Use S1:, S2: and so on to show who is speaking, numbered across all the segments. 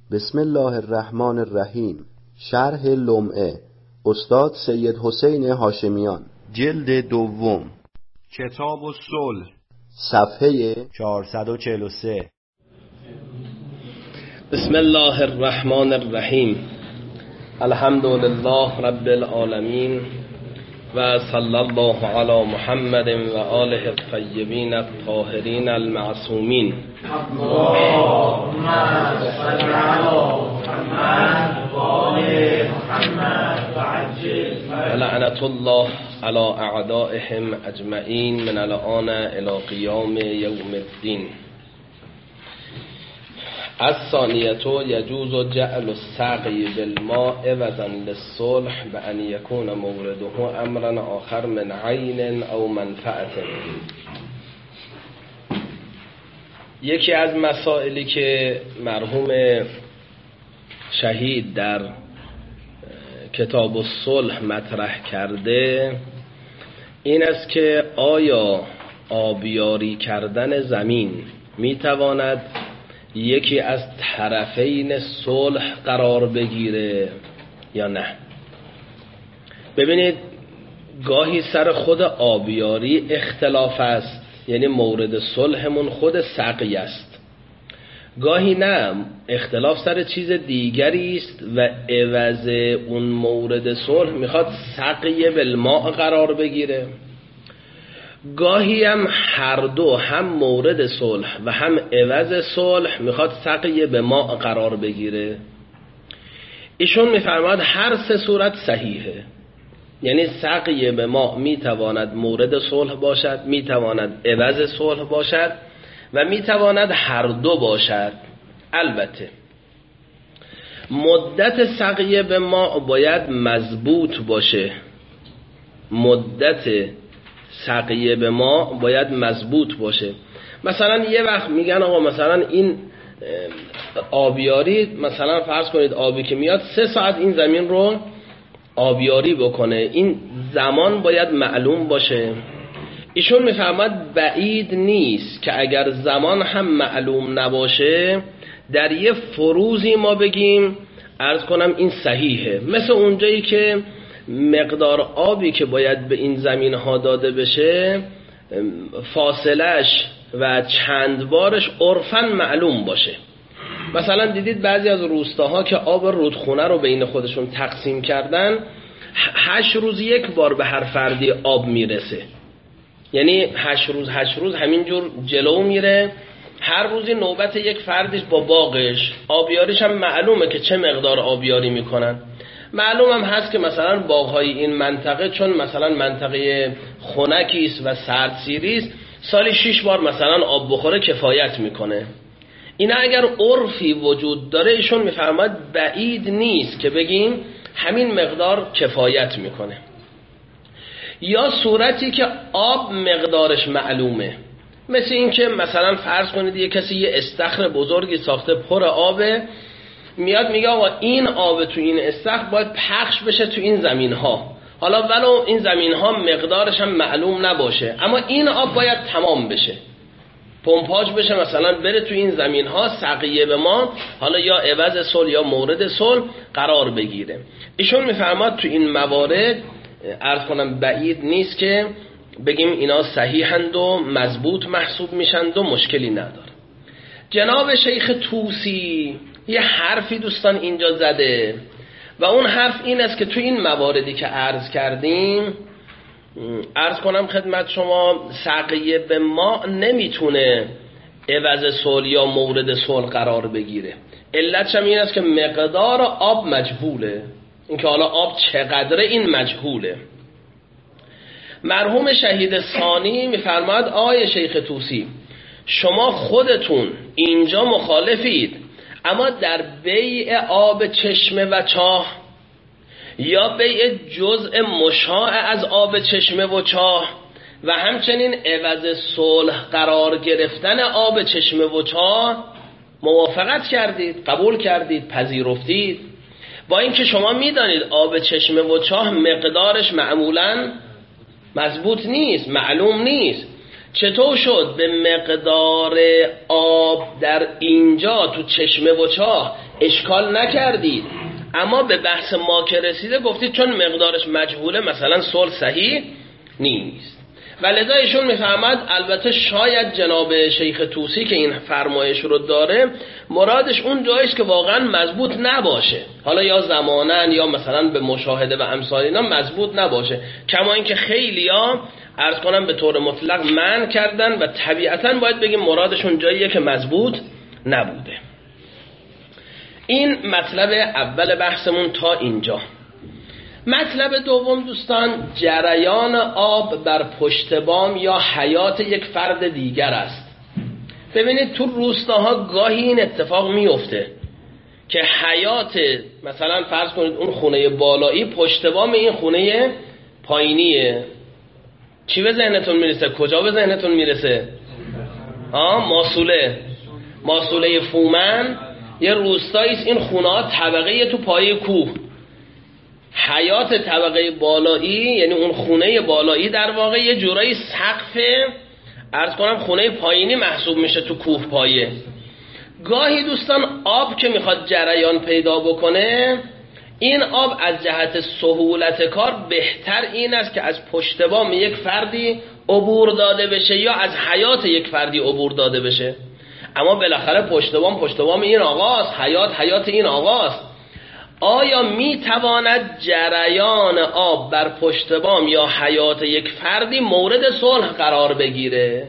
S1: بسم الله الرحمن الرحیم. شرح لمعه استاد سید حسین هاشمیان، جلد دوم،
S2: کتاب الصلح،
S1: صفحه
S2: 443.
S3: بسم الله الرحمن الرحیم. الحمد لله رب العالمین و صلی الله علی محمد و آله الطیبین الطاهرین المعصومین.
S4: اللهم صل علی محمد و آل محمد و عجل
S3: لعنت الله علی اعدائهم اجمعین من الان الی قیام یوم الدین. الثانیة یجوز جعل السقی بالماء عوضا للصلح بأن یکون مورده امرا آخر من عین او منفعت. یکی از مسائلی که مرحوم شهید در کتاب الصلح مطرح کرده این است که آیا آبیاری کردن زمین میتواند یکی از طرفین صلح قرار بگیره یا نه. ببینید گاهی سر خود آبیاری اختلاف است، یعنی مورد صلحمون خود سقی است، گاهی نه، اختلاف سر چیز دیگری است و عوض اون مورد صلح میخواد سقی بالماء قرار بگیره. گاهی هم هر دو، هم مورد صلح و هم عوض صلح میخواد سقی به ماء قرار بگیره. ایشون میفرماد هر سه صورت صحیحه، یعنی سقی به ماء میتواند مورد صلح باشد، میتواند عوض صلح باشد و میتواند هر دو باشد. البته مدت سقی به ماء باید مضبوط باشه، مدت سقیه به ما باید مضبوط باشه. مثلا یه وقت میگن آقا مثلا این آبیاری، مثلا فرض کنید آبی که میاد 3 ساعت این زمین رو آبیاری بکنه، این زمان باید معلوم باشه. ایشون میفهمد بعید نیست که اگر زمان هم معلوم نباشه در یه فروزی ما بگیم عرض کنم این صحیحه، مثل اونجایی که مقدار آبی که باید به این زمین ها داده بشه فاصلش و چند بارش عرفاً معلوم باشه. مثلا دیدید بعضی از روستاها که آب رودخونه رو بین خودشون تقسیم کردن 8 روز یک بار به هر فردی آب میرسه، یعنی 8 روز همینجور جلو میره، هر روزی نوبت یک فردش با باغش، آبیاریش هم معلومه که چه مقدار آبیاری میکنن. معلوم هم هست که مثلا باغ‌های این منطقه چون مثلا منطقه خنکی است و سردسیری است، سالی 6 بار مثلا آب بخوره کفایت میکنه. اینا اگر عرفی وجود داره ایشون میفرماد بعید نیست که بگیم همین مقدار کفایت میکنه. یا صورتی که آب مقدارش معلومه، مثل این که مثلا فرض کنید یه کسی یه استخر بزرگی ساخته پر آبه، میاد میگه آقا این آب تو این استخر باید پخش بشه تو این زمین ها، حالا ولو این زمین ها مقدارش هم معلوم نباشه اما این آب باید تمام بشه، پمپاژ بشه، مثلا بره تو این زمین ها سقیه به ما، حالا یا عوض صلح یا مورد صلح قرار بگیره. ایشون میفرماد تو این موارد عرض کنم بعید نیست که بگیم اینا صحیحند و مضبوط محسوب میشند و مشکلی نداره. جناب شیخ طوسی یه حرفی دوستان اینجا زده و اون حرف این است که تو این مواردی که عرض کردیم، عرض کنم خدمت شما، سقیه به ما نمیتونه عوض صلح یا مورد صلح قرار بگیره. علتش هم این است که مقدار آب مجهوله، اینکه حالا آب چقدره این مجهوله. مرحوم شهید ثانی میفرماد آیه شیخ طوسی شما خودتون اینجا مخالفید، اما در بیع آب چشمه و چاه یا بیع جزء مشاع از آب چشمه و چاه و همچنین عوض صلح قرار گرفتن آب چشمه و چاه موافقت کردید، قبول کردید، پذیرفتید، با اینکه شما میدانید آب چشمه و چاه مقدارش معمولاً مضبوط نیست، معلوم نیست. چطور شد به مقدار آب در اینجا تو چشمه و چاه اشکال نکردید، اما به بحث ما که رسیده گفتید چون مقدارش مجهوله مثلا صلح صحیح نیست. و لذا ایشون میفهمد البته شاید جناب شیخ طوسی که این فرمایش رو داره مرادش اون جاییست که واقعا مضبوط نباشه، حالا یا زمانن یا مثلا به مشاهده و امثال اینا مضبوط نباشه، کما اینکه خیلیا عرض کنم به طور مطلق منع کردن و طبیعتاً باید بگیم مرادشون جاییه که مضبوط نبوده. این مطلب اول بحثمون تا اینجا. مطلب دوم دوستان، جریان آب بر پشت بام یا حیات یک فرد دیگر است. ببینید تو روستاها گاهی این اتفاق میفته که حیات مثلا فرض کنید اون خونه بالایی پشت بام این خونه پایینیه. چی به ذهنتون میرسه؟ کجا به ذهنتون میرسه؟ ماسوله فومن یه روستاییست، این خونه ها طبقه تو پای کوه، حیات طبقه بالایی یعنی اون خونه بالایی در واقع یه جورایی سقف عرض کنم خونه پایینی محسوب میشه تو کوه پایه. گاهی دوستان آب که میخواد جریان پیدا بکنه، این آب از جهت سهولت کار بهتر این است که از پشت بام یک فردی عبور داده بشه یا از حیات یک فردی عبور داده بشه. اما بالاخره پشت بام این آقاست، حیات این آقاست. آیا میتواند جریان آب بر پشت بام یا حیات یک فردی مورد صلح قرار بگیره؟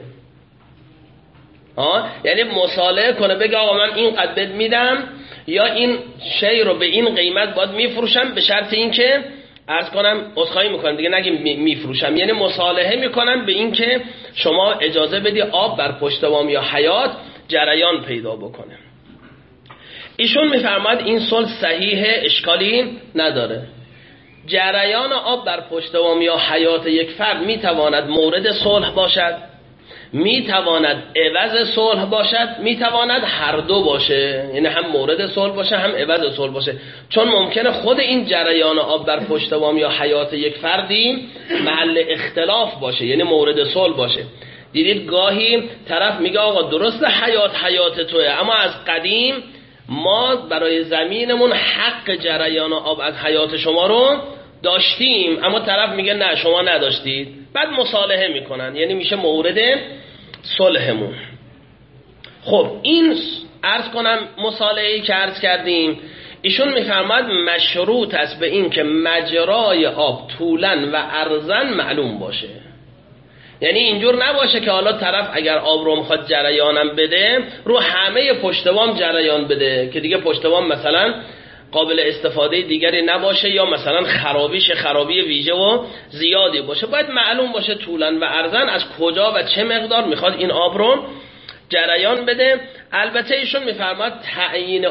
S3: یعنی مصالحه کنه بگه آقا من این قدر میدم یا این شی رو به این قیمت باید میفروشم، به شرط این که عرض کنم عذرخواهی میکنم دیگه نگیم میفروشم، یعنی مصالحه میکنم به این که شما اجازه بدی آب بر پشت بام یا حیات جریان پیدا بکنه. ایشون میفرماد این صلح صحیحه، اشکالی نداره. جریان آب بر پشت بام یا حیات یک فرد میتواند مورد صلح باشد، میتواند عوض صلح باشد، میتواند هر دو باشه، یعنی هم مورد صلح باشه هم عوض صلح باشه، چون ممکنه خود این جریان آب بر پشت بام یا حیات یک فردی محل اختلاف باشه، یعنی مورد صلح باشه. دیدید گاهی طرف میگه آقا درست حیات توه، اما از قدیم ما برای زمینمون حق جریان آب از حیات شما رو داشتیم، اما طرف میگه نه شما نداشتید، بعد مصالحه میکنن، یعنی میشه مورد صلحمون. خب این عرض کنم مصالحه‌ای که عرض کردیم، ایشون میفرماد مشروط است به این که مجرای آب طولاً و عرضاً معلوم باشه. یعنی اینجور نباشه که حالا طرف اگر آب رو میخواد جریانم بده رو همه پشت بام جریان بده که دیگه پشت بام مثلا قابل استفاده دیگری نباشه یا مثلا خرابی ویژه و زیادی باشه. باید معلوم باشه طولاً و عرضاً از کجا و چه مقدار میخواد این آب رو جریان بده. البته ایشون میفرماد تعیین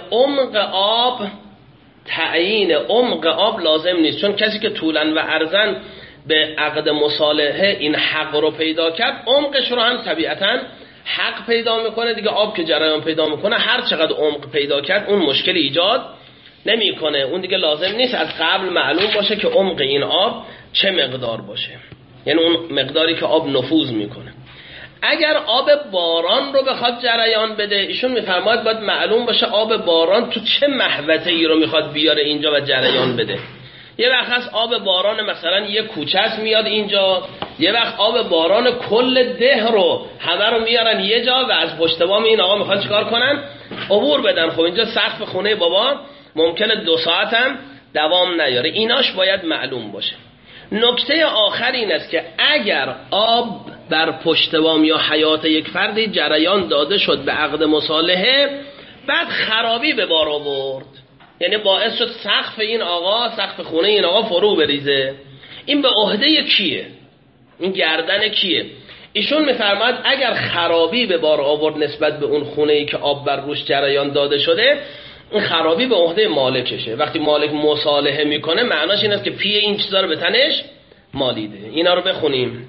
S3: عمق آب لازم نیست، چون کسی که طولاً و عرضاً به عقد مصالحه این حق رو پیدا کرد، عمقش رو هم طبیعتاً حق پیدا میکنه دیگه. آب که جریان پیدا میکنه هر چقدر عمق پیدا کرد اون مشکل ایجاد نمیکنه، اون دیگه لازم نیست از قبل معلوم باشه که عمق این آب چه مقدار باشه، یعنی اون مقداری که آب نفوذ میکنه. اگر آب باران رو بخواد جریان بده، ایشون میفرماید باید معلوم باشه آب باران تو چه محوطه ای رو میخواد بیاره اینجا و جریان بده. یه وقت هست آب باران مثلا یه کوچه است میاد اینجا، یه وقت آب باران کل ده رو همه رو میارن یه جا و از پشت بام این آقا میخوان چیکار کنن؟ عبور بدن. خب اینجا سقف خونه بابا ممکنه 2 ساعت هم دوام نیاره. ایناش باید معلوم باشه. نکته آخر این است که اگر آب بر پشت بام یا حیات یک فردی جریان داده شد به عقد مصالحه، بعد خرابی به بار آورد، یعنی باعث شد سقف خونه این آقا فرو بریزه، این به عهده کیه؟ این گردن کیه؟ ایشون میفرماد اگر خرابی به بار آورد نسبت به اون خونه‌ای که آب بر روش جریان داده شده، این خرابی به عهده مالکشه. وقتی مالک مصالحه میکنه معناش این است که پی این چیزا رو به تنش مالیده. اینا رو بخونیم.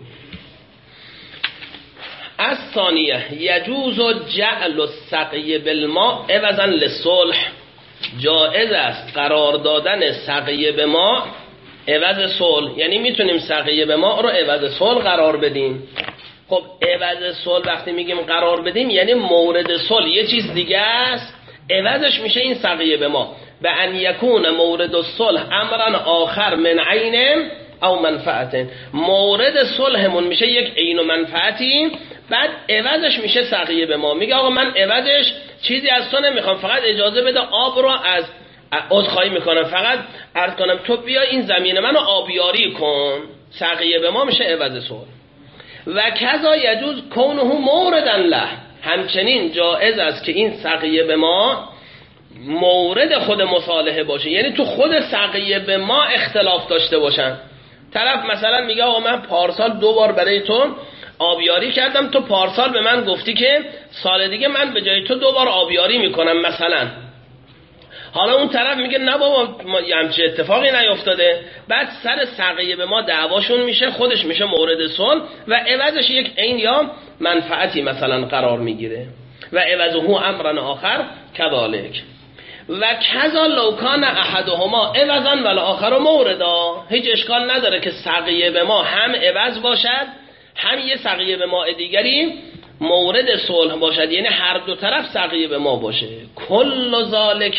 S3: از ثانیه یجوز جعل السقی بالماء عوضا للصلح، جائز است قرار دادن سقیه به ماء عوض صلح، یعنی میتونیم سقیه به ماء رو عوض صلح قرار بدیم. خب عوض صلح وقتی میگیم قرار بدیم یعنی مورد صلح یه چیز دیگه است، عوضش میشه این سقیه به ما به ان یکون مورد الصلح امرا آخر من عین او منفعت. مورد صلحمون میشه یک عین و منفعتی، بعد عوضش میشه سقیه به ما. میگه آقا من عوضش چیزی از تو نمیخوام، فقط اجازه بده آب رو از عذرخواهی میکنم، فقط عرض کنم تو بیا این زمین منو آبیاری کن. سقیه به ما میشه عوض صلح. و کذا یجوز کونه موردن له، همچنین جائز است که این سقیه به ما مورد خود مصالحه باشه، یعنی تو خود سقیه به ما اختلاف داشته باشن. طرف مثلا میگه آقا من پارسال 2 بار برای تو آبیاری کردم، تو پارسال به من گفتی که سال دیگه من به جای تو 2 بار آبیاری میکنم مثلا. حالا اون طرف میگه نه بابا همچین اتفاقی نیفتاده، بعد سر سقیه به ما دعواشون میشه، خودش میشه مورد صلح و عوضش یک عین یا منفعتی مثلا قرار میگیره. و عوضه امرن آخر کذالک. و کذا لو کان احدهما عوضا والآخر موردا، هیچ اشکال نداره که سقیه به ما هم عوض باشد، هم یه سقیه به ما دیگری مورد صلح باشد، یعنی هر دو طرف سقیه به ما باشه. کل ذالک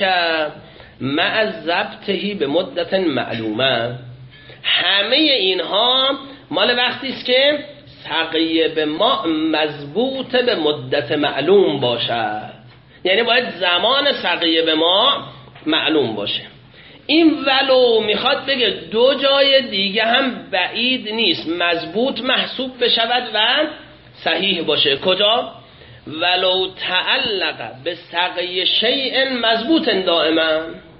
S3: مع ضبطه به مدت معلومه، همه اینها مال وقتی است که سقیه به ما مضبوط به مدت معلوم باشد، یعنی باید زمان سقیه به ما معلوم باشه. این ولو میخواد بگه 2 جای دیگه هم بعید نیست مضبوط محسوب بشود و صحیح باشه. کجا؟ ولو تعلق به سقی شیء مضبوط دائما،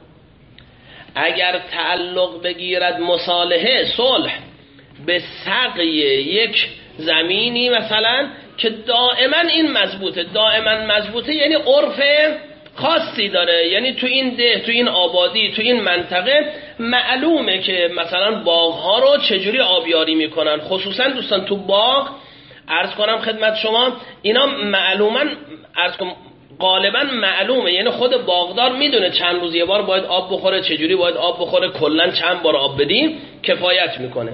S3: اگر تعلق بگیرد مصالحه صلح به سقی یک زمینی مثلا که دائما این مضبوطه، دائما مضبوطه یعنی عرف خاصی داره، یعنی تو این ده، تو این آبادی، تو این منطقه معلومه که مثلا باغ‌ها رو چجوری آبیاری میکنن. خصوصا دوستان تو باغ عرض کنم خدمت شما اینا معلوما غالبا معلومه، یعنی خود باغدار میدونه چند روز یه بار باید آب بخوره، چجوری باید آب بخوره، کلا چند بار آب بدیم کفایت میکنه.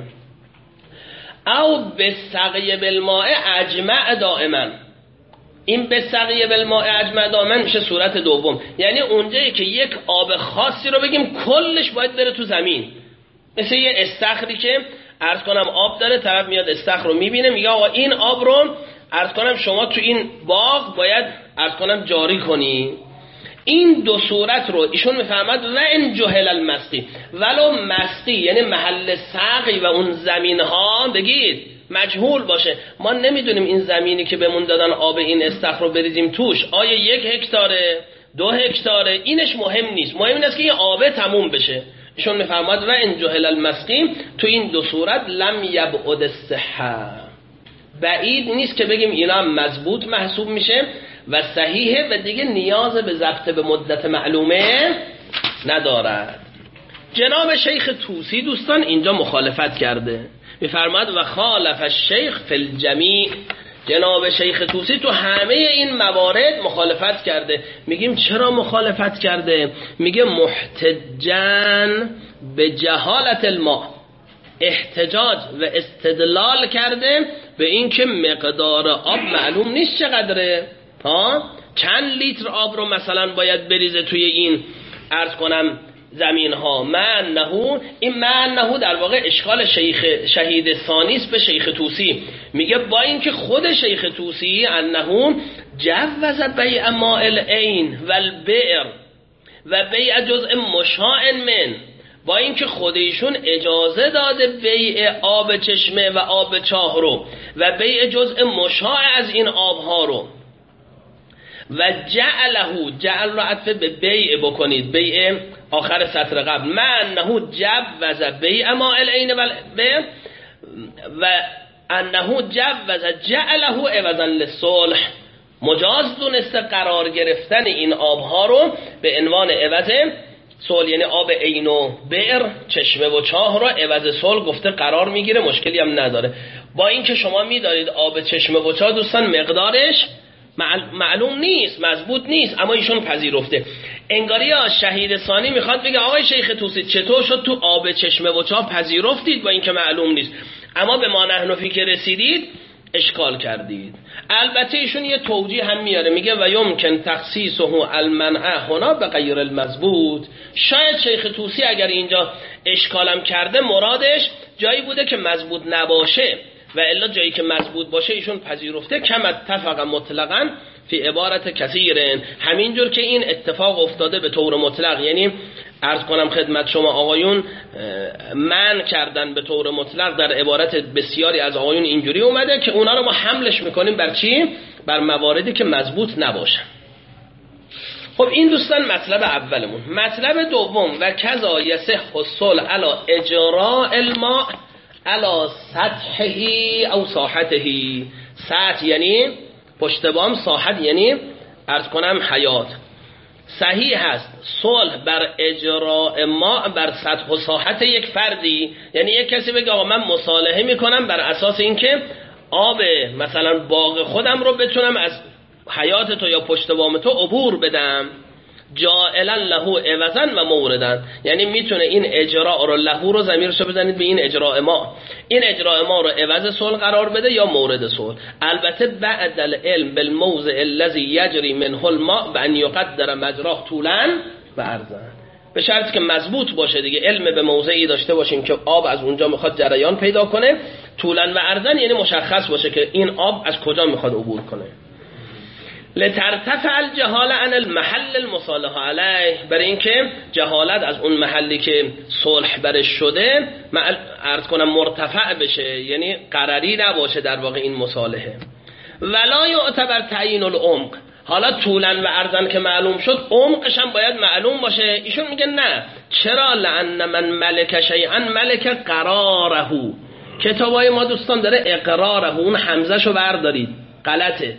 S3: او به سقی بالماء اجمع دائما، این به سقی بالماء اجمع دائما میشه صورت دوم، یعنی اونجایی که یک آب خاصی رو بگیم کلش باید بره تو زمین، مثل یه استخری که عرض کنم آب داره، طرف میاد استخر رو میبینه میگه آقا این آب رو عرض کنم شما تو این باغ باید عرض کنم جاری کنی. این 2 صورت رو ایشون میفهمد و ان جهل المسقی، ولو مسقی یعنی محل سقی و اون زمین ها بگید مجهول باشه، ما نمیدونیم این زمینی که بهمون دادن آب این استخر رو بریزیم توش آیا 1 هکتاره 2 هکتاره، اینش مهم نیست، مهم این است که این آب تموم بشه. ایشون میفرماد و ان جهل المسقی، تو این 2 صورت لم یبعد الصحه، بعید نیست که بگیم اینا هم مضبوط محسوب میشه و صحیحه و دیگه نیاز به ضبط به مدت معلومه ندارد. جناب شیخ طوسی دوستان اینجا مخالفت کرده، میفرماد و خالف الشیخ فی الجمیع، جناب شیخ طوسی تو همه این موارد مخالفت کرده. میگیم چرا مخالفت کرده؟ میگه محتجن به جهالت الماء، احتجاج و استدلال کرده به این که مقدار آب معلوم نیست چقدره، چند لیتر آب رو مثلا باید بریزه توی این عرض کنم زمین ها. معنه این معنه در واقع اشکال شیخ شهید ثانیست به شیخ طوسی، میگه با اینکه خود شیخ طوسی انه جوز بیع ماء العین و البئر و بیع جزء مشاع من، با اینکه خودشون اجازه داده بیع آب چشمه و آب چاه رو و بیع جزء مشاع از این آبها رو، و جعل رو عطف به بیع بکنید، بیع آخر سطر قبل، معنه جوز بیع ماء العین و البئر و انه جوز جعله عوضا للصلح، مجاز دونسته قرار گرفتن این آبها رو به عنوان عوض صلح، یعنی آب عین و بئر چشمه و چاه رو عوض صلح گفته قرار میگیره، مشکلی هم نداره. با اینکه شما میدارید آب چشمه و چاه دوستان مقدارش معلوم نیست، مضبوط نیست، اما ایشون پذیرفته. انگاری شهید ثانی میخواد بگه آقای شیخ طوسی چطور شد تو آب چشمه و چاه پذیرفتید با اینکه معلوم نیست، اما به ما نحنفی که رسیدید اشکال کردید. البته ایشون یه توجیه هم میاره، میگه و یمکن تخصیصه المنع هنا به غیر المضبوط. شاید شیخ طوسی اگر اینجا اشکالم کرده مرادش جایی بوده که مضبوط نباشه و الا جایی که مضبوط باشه ایشون پذیرفته کم اتفق مطلقاً فی عبارت کثیرن، همینجور که این اتفاق افتاده به طور مطلق، یعنی عرض کنم خدمت شما آقایون منع کردن به طور مطلق در عبارت بسیاری از آقایون اینجوری اومده که اونا رو ما حملش میکنیم بر چی؟ بر مواردی که مضبوط نباشن. خب این دوستان مطلب اولمون. مطلب دوم و کذا یصح الصلح علی اجراء الماء علی سطحه او ساحته. سطح یعنی پشت بام، ساحت یعنی عرض کنم حیات. صحیح هست صلح بر اجراء ماء بر سطح و ساحت یک فردی، یعنی یک کسی بگه آقا من مصالحه میکنم بر اساس اینکه آب مثلا باغ خودم رو بتونم از حیات تو یا پشت بام تو عبور بدم، جائلا له عوضا و موردن، یعنی میتونه این اجراء رو له رو ضمیرشو بزنید به این اجراء ما، این اجراء ما رو عوض صلح قرار بده یا مورد صلح. البته بعد العلم بالموضع الذي يجري منه الماء بان يقدر مجراه طولا و عرضا، به شرطی که مضبوط باشه دیگه، علم به موضعی داشته باشیم که آب از اونجا میخواد جریان پیدا کنه، طولا و عرضا یعنی مشخص باشه که این آب از کجا میخواد عبور کنه. لترتفع الجهاله عن المحل المصالحه علیه، برای اینکه جهالت از اون محلی که صلح برش شده عرض کنم مرتفع بشه، یعنی قراری نباشه در واقع این مصالحه. ولا یعتبر تعیین العمق، حالا طولا و عرضا که معلوم شد عمقش هم باید معلوم باشه. ایشون میگه نه، چرا؟ لان من ملک شیئا ملک قراره. کتابای ما دوستان داره اقراره، اون حمزه شو بردارید غلطه.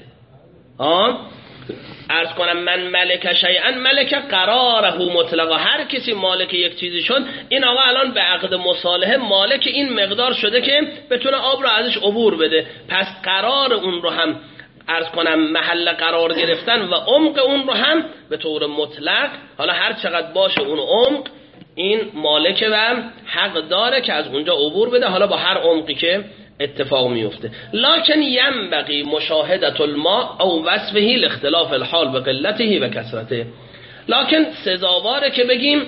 S3: عرض کنم من ملک شیئا ملک قراره مطلقا، هر کسی مالک یک چیزی شد، این آقا الان به عقد مصالحه مالک این مقدار شده که بتونه آب رو ازش عبور بده، پس قرار اون رو هم عرض کنم محل قرار گرفتن و عمق اون رو هم به طور مطلق، حالا هر چقدر باشه اون عمق، این مالک و حق داره که از اونجا عبور بده، حالا با هر عمقی که اتفاق میفته. لکن ینبغی مشاهدة الماء او وصفه لاختلاف الحال به قلته و کثرته. لکن سزاواره که بگیم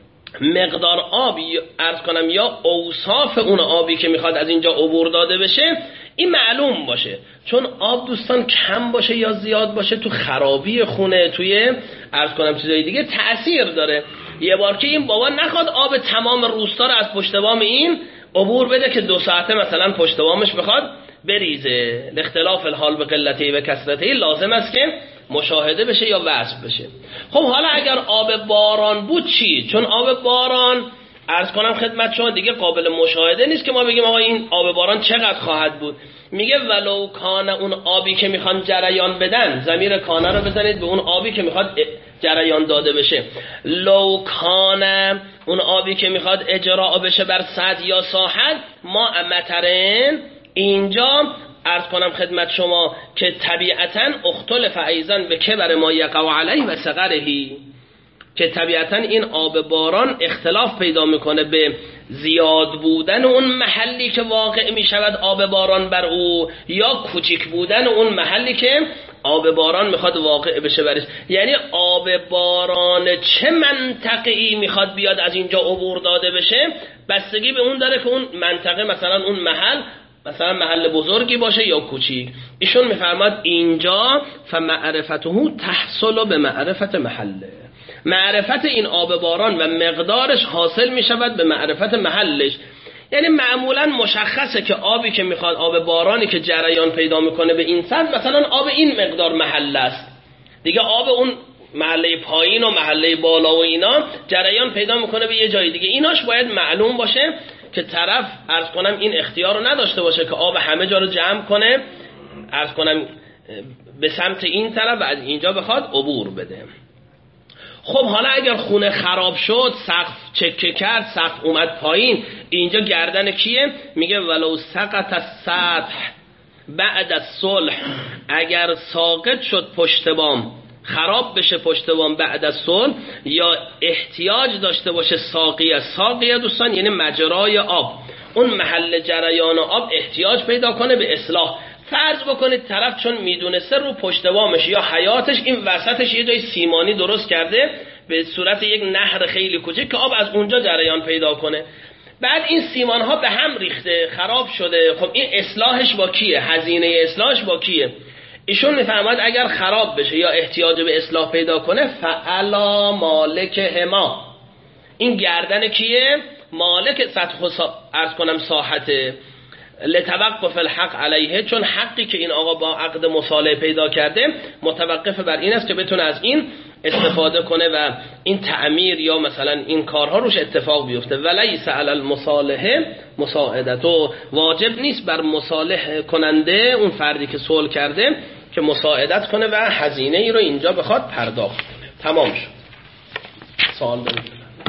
S3: مقدار آب عرض کنم یا اوصاف اون آبی که میخواد از اینجا عبور داده بشه این معلوم باشه، چون آب دوستان کم باشه یا زیاد باشه تو خرابی خونه، توی عرض کنم چیزای دیگه تأثیر داره. یه بار که این بابا نخواد آب تمام روستا رو از پشت بام این عبور بده که 2 ساعته مثلا پشت بامش بخواد بریزه، اختلاف الحال به قلته و کثرته لازم است که مشاهده بشه یا وصف بشه. خب حالا اگر آب باران بود چی؟ چون آب باران عرض کنم خدمت شما دیگه قابل مشاهده نیست که ما بگیم آقا این آب باران چقدر خواهد بود. میگه ولو کان، اون آبی که میخوان جریان بدن، ضمیر کانه رو بزنید به اون آبی که میخواد جریان داده بشه، لو کان اون آبی که میخواد اجراء بشه بر سطح یا ساحت، ما مطرن، اینجا عرض کنم خدمت شما که طبیعتاً اختلف ایضاً به کبر ما یقع علیه و صغرهی، که طبیعتاً این آب باران اختلاف پیدا میکنه به زیاد بودن اون محلی که واقع میشود آب باران بر او، یا کوچیک بودن اون محلی که آب باران میخواد واقع بشه برش. یعنی آب باران چه منطقه‌ای میخواد بیاد از اینجا عبور داده بشه بستگی به اون داره که اون منطقه مثلا اون محل مثلا محل بزرگی باشه یا کوچیک. ایشون میفرماد اینجا فمعرفته تحصل به معرفت محله، معرفت این آب باران و مقدارش حاصل میشود به معرفت محلش. یعنی معمولا مشخصه که آبی که میخواد، آب بارانی که جریان پیدا میکنه به این سطح، مثلا آب این مقدار محله است دیگه، آب اون محله پایین و محله بالا و اینا جریان پیدا میکنه به یه جای دیگه. ایناش باید معلوم باشه که طرف عرض کنم این اختیار رو نداشته باشه که آب همه جا رو جمع کنه عرض کنم به سمت این طرف و از اینجا بخواد عبور بده. خب حالا اگر خونه خراب شد، سقف چکه کرد، سقف اومد پایین، اینجا گردن کیه؟ میگه ولو سقط السطح بعد الصلح، اگر ساقط شد پشت بام، خراب بشه پشت بام بعد از صلح، یا احتیاج داشته باشه ساقیه دوستان یعنی مجرای آب، اون محل جریان آب احتیاج پیدا کنه به اصلاح، فرض بکنید طرف چون میدونسته رو پشت وامش یا حیاتش این وسطش یه جای سیمانی درست کرده به صورت یک نهر خیلی کوچک که آب از اونجا جریان پیدا کنه. بعد این سیمان ها به هم ریخته، خراب شده. خب این اصلاحش با کیه؟ هزینه اصلاحش با کیه؟ ایشون میفرماید اگر خراب بشه یا احتیاج به اصلاح پیدا کنه فعلا مالک هما، این گردن کیه؟ مالک عرض کنم ساحته. لتوقف الحق علیه، چون حقی که این آقا با عقد مصالحه پیدا کرده متوقف بر این است که بتونه از این استفاده کنه و این تعمیر یا مثلا این کارها روش اتفاق بیفته. ولیس علی المصالحه مساعدت، و واجب نیست بر مصالح کننده اون فردی که صلح کرده که مساعدت کنه و هزینه ای رو اینجا بخواد پرداخت کنه. تمام شد. سوال دارید؟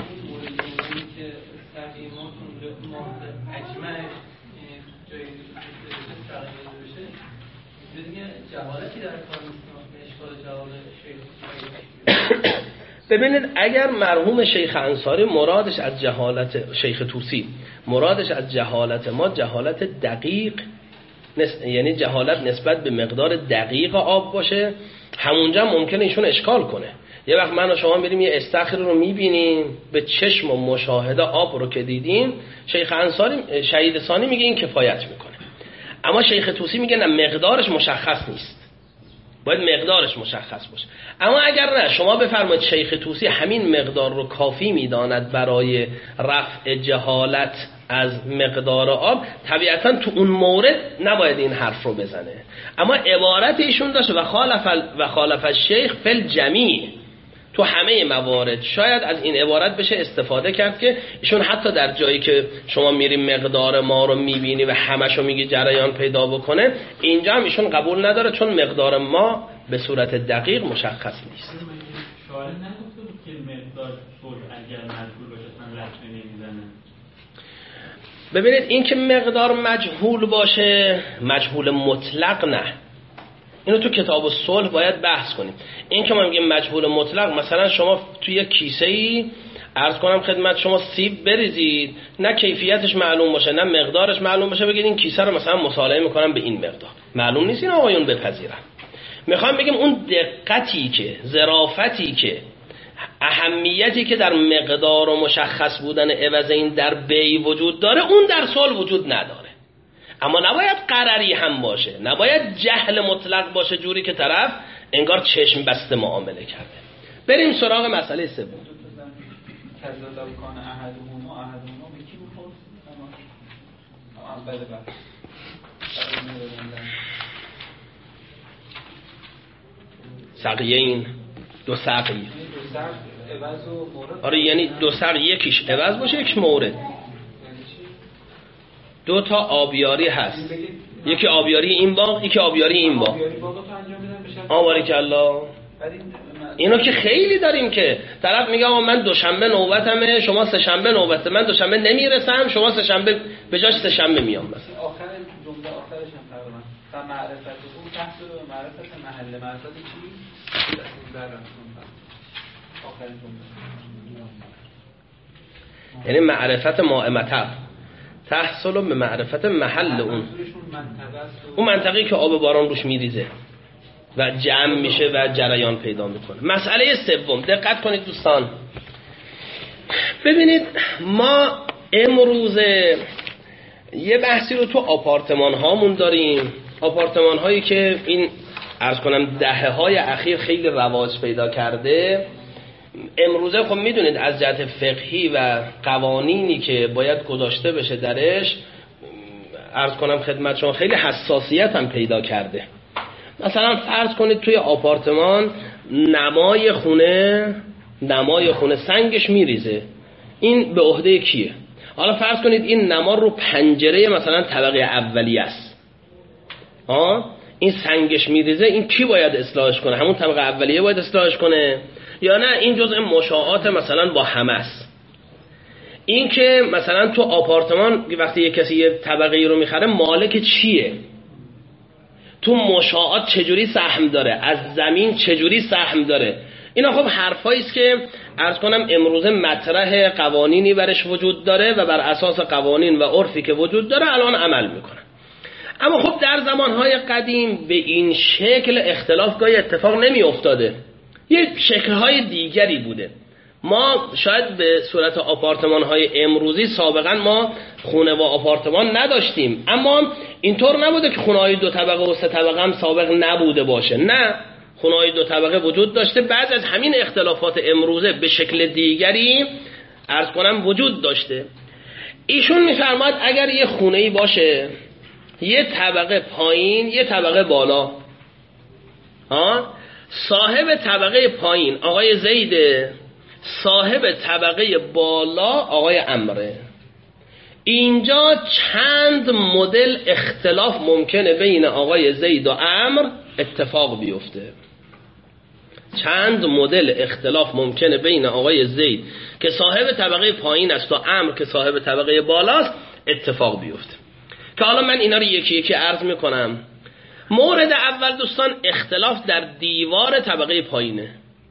S3: ببینید اگر مرحوم شیخ انصاری مرادش از جهالت شیخ طوسی مرادش از جهالت ما جهالت دقیق یعنی جهالت نسبت به مقدار دقیق آب باشه، همونجا ممکنه ایشون اشکال کنه. یه وقت من و شما میریم یه استخر رو میبینیم به چشم و مشاهده آب رو که دیدیم، شیخ انصاری شهید ثانی میگه این کفایت میکنه، اما شیخ طوسی میگه نه مقدارش مشخص نیست، باید مقدارش مشخص باشه. اما اگر نه شما بفرمایید شیخ طوسی همین مقدار رو کافی میداند برای رفع جهالت از مقدار آب، طبیعتا تو اون مورد نباید این حرف رو بزنه. اما عبارت ایشون داشته و خالف الشیخ فی الجمیع، تو همه موارد شاید از این عبارت بشه استفاده کرد که ایشون حتی در جایی که شما میری مقدار ما رو میبینی و همشو میگی جریان پیدا بکنه، اینجا هم ایشون قبول نداره چون مقدار ما به صورت دقیق مشخص نیست.
S5: شاید نگفته بود که مقدار صلح اگر مجهول باشه اصلا لطمه نمیزنه.
S3: ببینید این که مقدار مجهول باشه، مجهول مطلق نه، اینو تو کتاب الصلح باید بحث کنیم. این که ما میگیم مجهول مطلق، مثلا شما توی یک کیسه‌ای عرض کنم خدمت شما سیب بریزید، نه کیفیتش معلوم باشه نه مقدارش معلوم باشه، بگید این کیسه رو مثلا مصالحه میکنم به این مقدار، معلوم نیست این آقایون بپذیرن. میخوام بگیم اون دقتی که، ظرافتی که، اهمیتی که در مقدار و مشخص بودن عوض این در بی وجود داره، اون در صلح وجود نداره. اما نباید قرری هم باشه، نباید جهل مطلق باشه جوری که طرف انگار چشم بسته معامله کرده. بریم سراغ مسئله سوم. سقیین، دو سقی. آره یعنی دو سق، یکیش عوض باشه یکیش مورد. دو تا آبیاری هست، یکی آبیاری این باغ یکی آبیاری این باغ. بارکالله. اینو که خیلی داریم که طرف میگه آقا من دوشنبه نوبتمه شما سه شنبه نوبته، من دوشنبه نمیرسم شما سه شنبه به جاش سه شنبه میام. مثلا
S5: آخر جمله آخرش هم تقریبا و معرفت اون تحصیل و معرفت محل معرفت چی آخر جمله،
S3: یعنی معرفت مائمتر تحصل به معرفت محل اون منطقه‌ای که آب باران روش میریزه و جمع میشه و جریان پیدا میکنه. مسئله سوم، دقت کنید دوستان، ببینید ما امروز یه بحثی رو تو آپارتمان هامون داریم، آپارتمان هایی که این عرض کنم دهه های اخیر خیلی رواج پیدا کرده. امروزه خب میدونید از جهت فقهی و قوانینی که باید گذاشته بشه درش، عرض کنم خدمت شما خیلی حساسیت هم پیدا کرده. مثلا فرض کنید توی آپارتمان نمای خونه سنگش میریزه، این به عهده کیه؟ حالا فرض کنید این نما رو پنجره مثلا طبقه اولیه است، این سنگش میریزه، این کی باید اصلاحش کنه؟ همون طبقه اولیه باید اصلاحش کنه یا نه این جزء مشاعات مثلا با همه است؟ این که مثلا تو آپارتمان وقتی یک کسی یه طبقه رو میخره مالک چیه؟ تو مشاعات چجوری سهم داره؟ از زمین چجوری سهم داره؟ اینا خب حرفایی است که عرض کنم امروزه مطرح قوانینی برش وجود داره و بر اساس قوانین و عرفی که وجود داره الان عمل میکنن. اما خب در زمانهای قدیم به این شکل اختلاف گاهی اتفاق نمی افتاده، یه شکلهای دیگری بوده. ما شاید به صورت آپارتمان‌های امروزی سابقا ما خونه و آپارتمان نداشتیم، اما اینطور نبوده که خونه‌های 2 طبقه و 3 طبقه هم سابق نبوده باشه. نه، خونه‌های 2 طبقه وجود داشته. بعض از همین اختلافات امروزه به شکل دیگری عرض کنم وجود داشته. ایشون می‌فرماد اگر یه خونه‌ای باشه، یه طبقه پایین یه طبقه بالا، صاحب طبقه پایین آقای زیده، صاحب طبقه بالا آقای عمره، اینجا چند مدل اختلاف ممکنه بین آقای زید و عمرو اتفاق بیفته. چند مدل اختلاف ممکنه بین آقای زید که صاحب طبقه پایین است و عمرو که صاحب طبقه بالاست اتفاق بیفته، که حالا من اینا رو یکی یکی عرض میکنم. مورد اول دوستان، اختلاف در دیوار طبقه پایینه.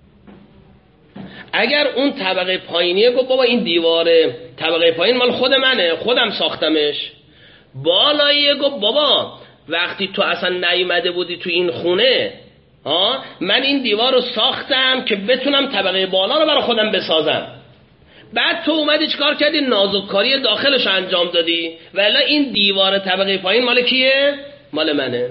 S3: اگر اون طبقه پایینیه گفت بابا این دیوار طبقه پایین مال خود منه، خودم ساختمش. بالاییه گفت بابا وقتی تو اصلا نیومده بودی تو این خونه، من این دیوار رو ساختم که بتونم طبقه بالا رو برای خودم بسازم. بعد تو اومدی چیکار کردی؟ نازککاری داخلش انجام دادی، ولی این دیوار طبقه پایین مال کیه؟ مال منه.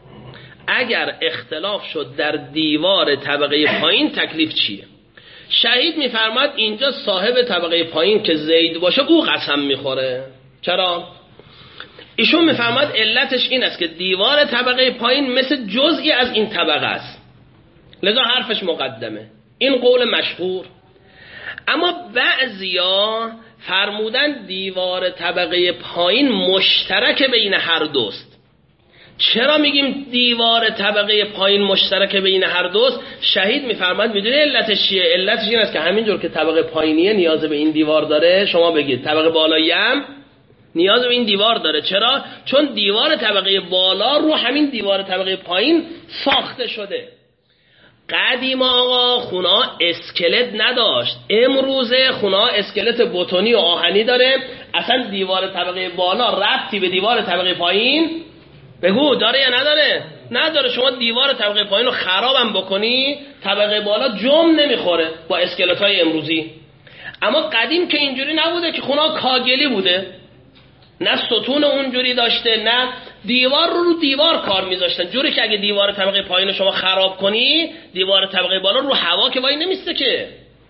S3: اگر اختلاف شد در دیوار طبقه پایین تکلیف چیه؟ شهید میفرماد اینجا صاحب طبقه پایین که زید باشه او قسم میخوره. چرا؟ ایشون میفرماد علتش این است که دیوار طبقه پایین مثل جزئی از این طبقه است، لذا حرفش مقدمه. این قول مشهور. اما بعضیا فرمودن دیوار طبقه پایین مشترک بین هر دوست. چرا میگیم دیوار طبقه پایین مشترک بین هر دوست؟ شهید میفرماد میدونی علتش چیه؟ علتش این است که همینجور که طبقه پایینیه نیاز به این دیوار داره، شما بگید طبقه بالایی هم نیاز به این دیوار داره. چرا؟ چون دیوار طبقه بالا رو همین دیوار طبقه پایین ساخته شده. قدیم آقا خونا اسکلت نداشت، امروزه خونا اسکلت بتونی و آهنی داره. اصلا دیوار طبقه بالا ربطی به دیوار طبقه پایین بگو داره یا نداره؟ نداره. شما دیوار طبقه پایین رو خرابم بکنی طبقه بالا جم نمیخوره با اسکلت های امروزی. اما قدیم که اینجوری نبوده، که خونا کاگلی بوده، نه ستون اونجوری داشته، نه دیوار رو دیوار کار میذاشتن، جوری که اگه دیوار طبقه پایین شما خراب کنی دیوار طبقه بالا رو هوا که وای نمیسته. که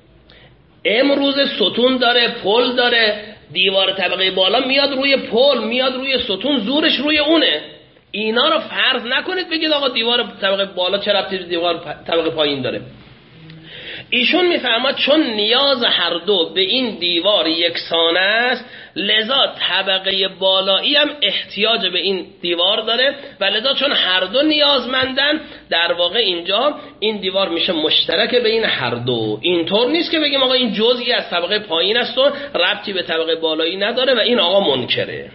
S3: امروز ستون داره، پل داره، دیوار طبقه بالا میاد روی پل، میاد روی ستون، زورش روی اونه. اینا رو فرض نکنید بگید آقا دیوار طبقه بالا چه ربطی به دیوار طبقه پایین داره. ایشون میفهمد چون نیاز هر دو به این دیوار یکسانه است، لذا طبقه بالایی هم احتیاج به این دیوار داره و لذا چون هر دو نیازمندن، در واقع اینجا این دیوار میشه مشترک بین هر دو. اینطور نیست که بگیم آقا این جزئی از طبقه پایین است و ربطی به طبقه بالایی نداره و این آقا منکره.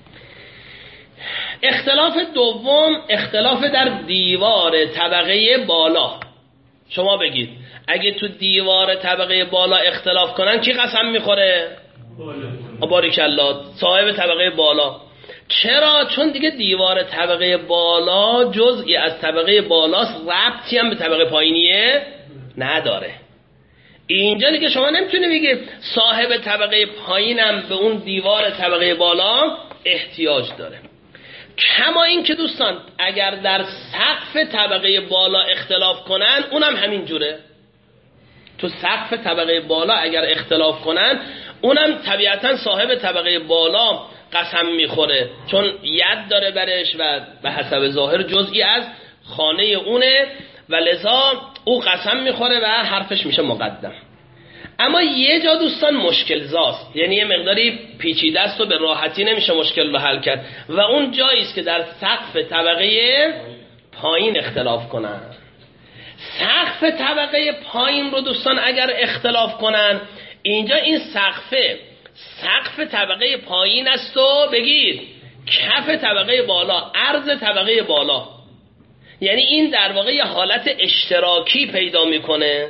S3: اختلاف دوم، اختلاف در دیوار طبقه بالا. شما بگید اگه تو دیوار طبقه بالا اختلاف کنن کی قسم میخوره؟ باریکالله، صاحب طبقه بالا. چرا؟ چون دیگه دیوار طبقه بالا جزئی از طبقه بالاست، ربطی هم به طبقه پایینیه نداره. اینجا دیگه شما نمیتونی بگی صاحب طبقه پایینم به اون دیوار طبقه بالا احتیاج داره. کما این که دوستان اگر در سقف طبقه بالا اختلاف کنن اونم همین جوره. تو سقف طبقه بالا اگر اختلاف کنن اونم طبیعتا صاحب طبقه بالا قسم میخوره، چون ید داره برش و به حسب ظاهر جزئی از خانه اونه و لذا او قسم میخوره و حرفش میشه مقدم. اما یه جا دوستان مشکل زاست، یعنی یه مقداری پیچیده است و به راحتی نمیشه مشکل رو حل کرد و اون جایی است که در سقف طبقه پایین اختلاف کنن. سقف طبقه پایین رو دوستان اگر اختلاف کنن، اینجا این سقف طبقه پایین است و بگید کف طبقه بالا، عرض طبقه بالا، یعنی این در واقع یه حالت اشتراکی پیدا میکنه.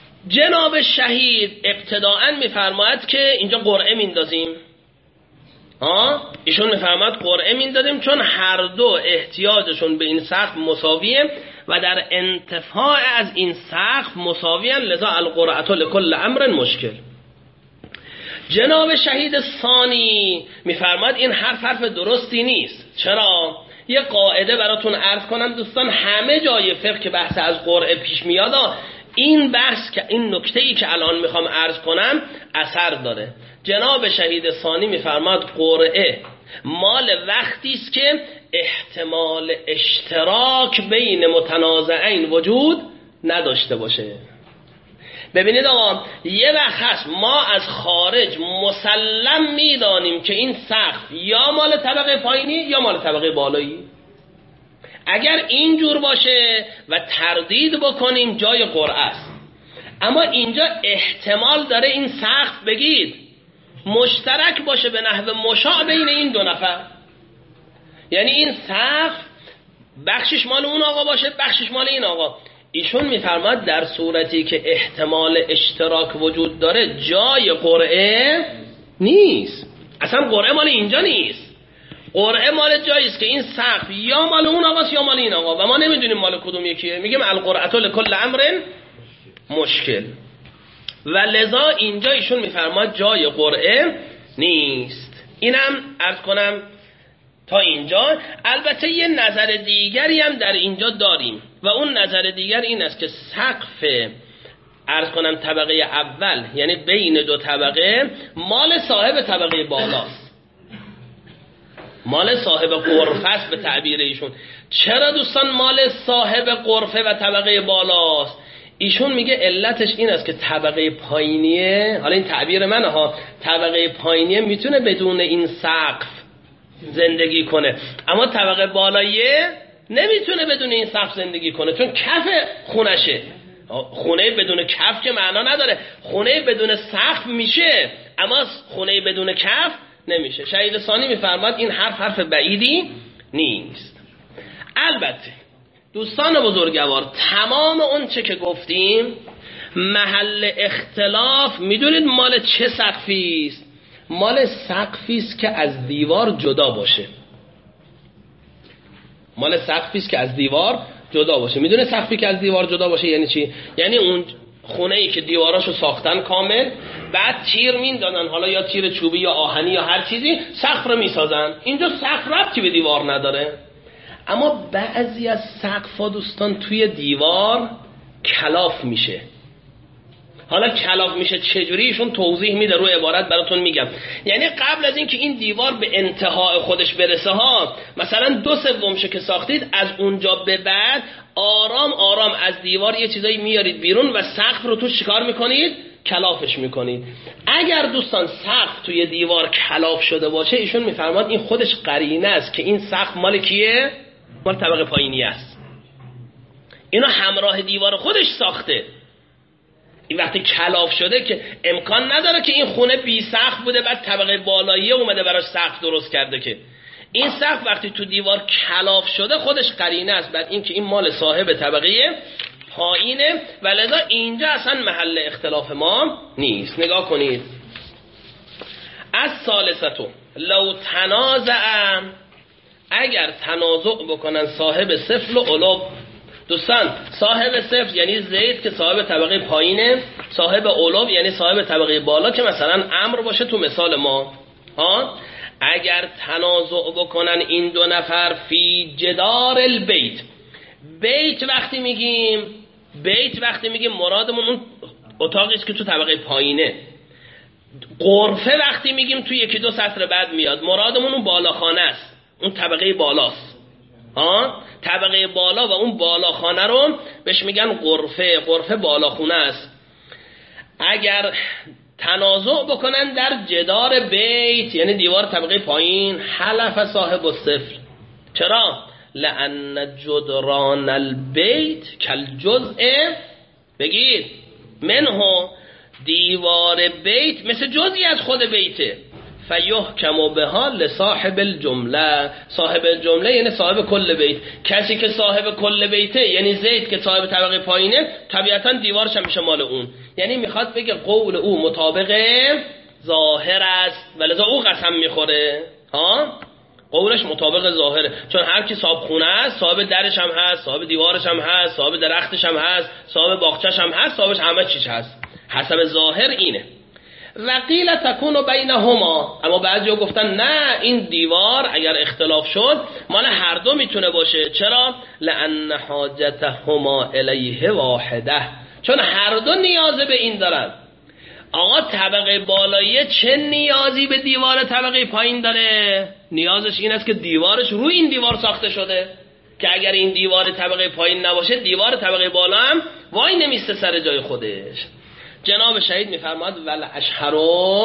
S3: جناب شهید ابتداءً میفرماید که اینجا قرعه میندازیم، ایشون میفرماد قرعه میندادیم چون هر دو احتیاجشون به این سقف مساویه و در انتفاع از این سقف مساویان، لذا القرعه لکل امر مشکل. جناب شهید ثانی میفرماد این حرف درستی نیست. چرا؟ یه قاعده براتون عرض کنم دوستان، همه جای فقه که بحث از قرعه پیش میاد این بحث که این نکته‌ای که الان میخوام عرض کنم اثر داره. جناب شهید ثانی میفرماد قرعه مال وقتی است که احتمال اشتراک بین متنازعین وجود نداشته باشه. ببینید آقا، یه وقت هست ما از خارج مسلم میدانیم که این سقف یا مال طبقه پایینی یا مال طبقه بالایی. اگر اینجور باشه و تردید بکنیم جای قرعه است. اما اینجا احتمال داره این سقف بگید مشترک باشه به نحو مشاع بین این دو نفر، یعنی این سقف بخشش مال اون آقا باشه بخشش مال این آقا. ایشون میفرماد در صورتی که احتمال اشتراک وجود داره جای قرعه نیست. اصلا قرعه مال اینجا نیست. قرعه مال جایی است که این سقف یا مال اون آقاست یا مال این آقا و ما نمیدونیم مال کدوم یکیه. میگیم القرعه لکل امر مشکل و لذا اینجا ایشون میفرماد جای قرعه نیست. اینم عرض کنم تا اینجا. البته یه نظر دیگری هم در اینجا داریم و اون نظر دیگر این است که سقف عرض کنم طبقه اول، یعنی بین دو طبقه، مال صاحب طبقه بالاست، مال صاحب غرفه است به تعبیر ایشون. چرا دوستان مال صاحب غرفه و طبقه بالاست؟ ایشون میگه علتش این است که طبقه پایینیه، حالا این تعبیر منه ها، طبقه پایینیه میتونه بدون این سقف زندگی کنه، اما طبقه بالاییه نمیتونه بدون این سقف زندگی کنه چون کف خونشه. خونه بدون کف که معنا نداره، خونه بدون سقف میشه اما خونه بدون کف نمیشه. شهید ثانی میفرماد این حرف بعیدی نیست. البته دوستان بزرگوار، تمام اون چه که گفتیم محل اختلاف میدونید مال چه سقفی است؟ مال سقفی است که از دیوار جدا باشه. مال سقفی است که از دیوار جدا باشه. میدونه سقفی که از دیوار جدا باشه یعنی چی؟ یعنی اون خونه ای که دیواراشو ساختن کامل، بعد تیر میندازن، حالا یا تیر چوبی یا آهنی یا هر چیزی، سقف رو میسازن. اینجا سقف ربطی به دیوار نداره. اما بعضی از سقف‌ها دوستان توی دیوار کلاف میشه. حالا کلاف میشه چجوری؟ ایشون توضیح میده، رو عبارت براتون میگم. یعنی قبل از اینکه این دیوار به انتهای خودش برسه ها، مثلا 2/3 که ساختید، از اونجا به بعد آرام آرام از دیوار یه چیزایی میارید بیرون و سقف رو توش چیکار میکنید؟ کلافش میکنید. اگر دوستان سقف توی دیوار کلاف شده باشه، ایشون میفرماد این خودش قرینه است که این سقف مال کیه؟ مال طبقه پایینی است. اینو همراه دیوار خودش ساخته. این وقتی کلاف شده که امکان نداره که این خونه بی سقف بوده بعد طبقه بالایی اومده براش سقف درست کرده. که این سقف وقتی تو دیوار کلاف شده خودش قرینه است بعد این که این مال صاحب طبقه پایینه و لذا اینجا اصلا محل اختلاف ما نیست. نگاه کنید. از ثالثتو لو تنازع، اگر تنازع بکنن صاحب سفل و علو. دوستان صاحب سفل یعنی زید که صاحب طبقه پایینه، صاحب علو یعنی صاحب طبقه بالا که مثلا عمرو باشه تو مثال ما ها. اگر تنازع بکنن این دو نفر فی جدار البیت، بیت وقتی میگیم مرادمون اون اتاقی است که تو طبقه پایینه. غرفه وقتی میگیم تو 1-2 سطر بعد میاد، مرادمون اون بالاخانه است، اون طبقه بالاست طبقه بالا و اون بالاخانه رو بهش میگن غرفه. غرفه بالاخونه است. اگر تنازع بکنن در جدار بیت یعنی دیوار طبقه پایین، حلف صاحب السفل. چرا؟ لأن جدران البیت کالجزء، بگید منه، دیوار بیت مثل جزئی از خود بیته. فیحکم بها لصاحب الجمله، صاحب الجمله یعنی صاحب کل بیت. کسی که صاحب کل بیته یعنی زید که صاحب طبقه پایینه، طبیعتا دیوارش هم میشه مال اون. یعنی میخواد بگه قول او مطابق ظاهر است و لذا او قسم میخوره. قولش مطابق ظاهره، چون هر کی صاحب خونه است صاحب درش هم هست، صاحب دیوارش هم هست، صاحب درختش هم هست، صاحب باغچش هم هست، صاحبش همه چیز هست. حسب ظاهر اینه. و قیل تکون بینهما، اما بعضیا گفتن نه، این دیوار اگر اختلاف شد مال هر دو میتونه باشه. چرا؟ لان حاجتهما الیه واحده، چون هر دو نیاز به این دارن. آقا طبقه بالایی چه نیازی به دیوار طبقه پایین داره؟ نیازش این است که دیوارش روی این دیوار ساخته شده، که اگر این دیوار طبقه پایین نباشه دیوار طبقه بالا هم وای نمیسته سر جای خودش. جناب شهید میفرماد ول اشهر